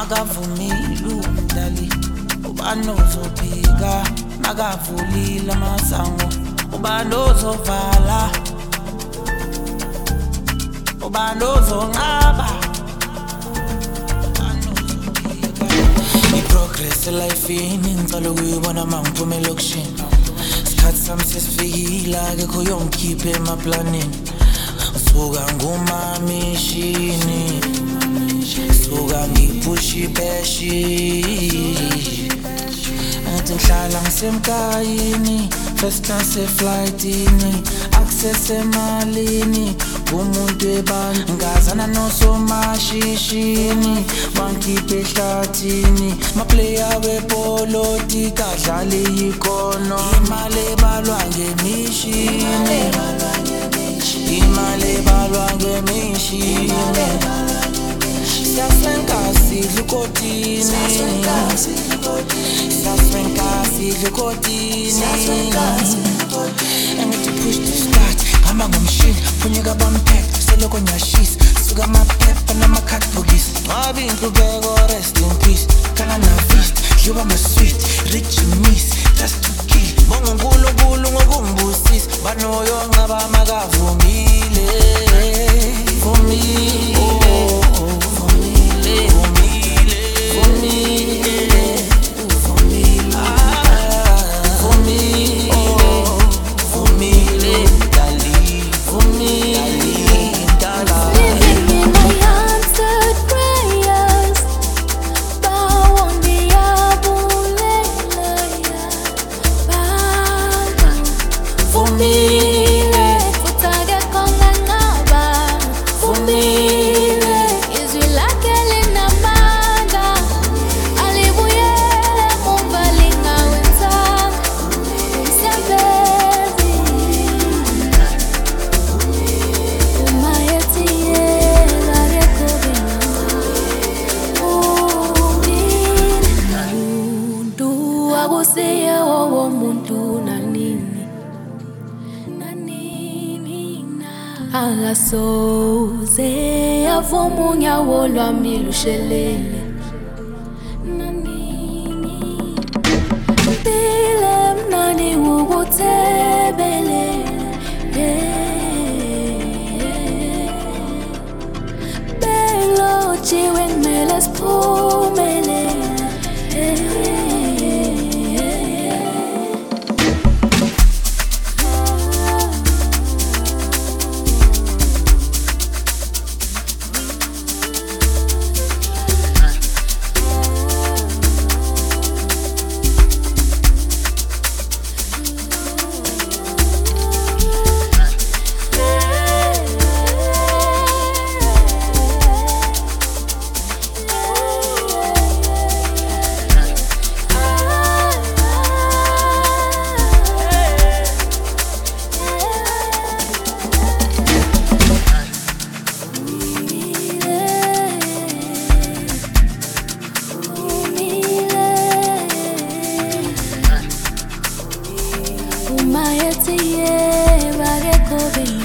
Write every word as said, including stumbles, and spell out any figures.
Makavumile umdali ubani ozophika, makavulile amasango ubani ozovala, ubani ozonqaba, i-progress elifini ngicala ukuyibona mangiphume elokishini. Isikhathi sami sesifikile akekho yongikhiphe emaplanini. Usuka ngumamishini, suka ngipusha ipeshi, athi ngihlala ngisemkayini, first class eflightini, access emalini, umuntu ebantu ngazana nosomashishini, bangikhiphe ehlathini, maplayer wepolitika adlale ikono, imali ebalwa ngemishini, imali ebalwa ngemishini. Siyaswenka sidla ukotini, siyaswenka sidla ukotini. Angithi push to start, hamba ngomshini, phunyeka bamphepha, seloko nyashisa, suka amaphepha namakhadibhokisi. Ngabe inhlupeko rest in peace, khala navist, dliwa masweet, rich miss, just to kill. Bonga uNkulunkulu ngokungibusisa, banoyo ngaba makavumile, vumile. Akasoze avuma unyawo lwami lushelele, nanini mpile mnani ukuthebele, belojiwe kumele siphumelele. Umayetiye bareko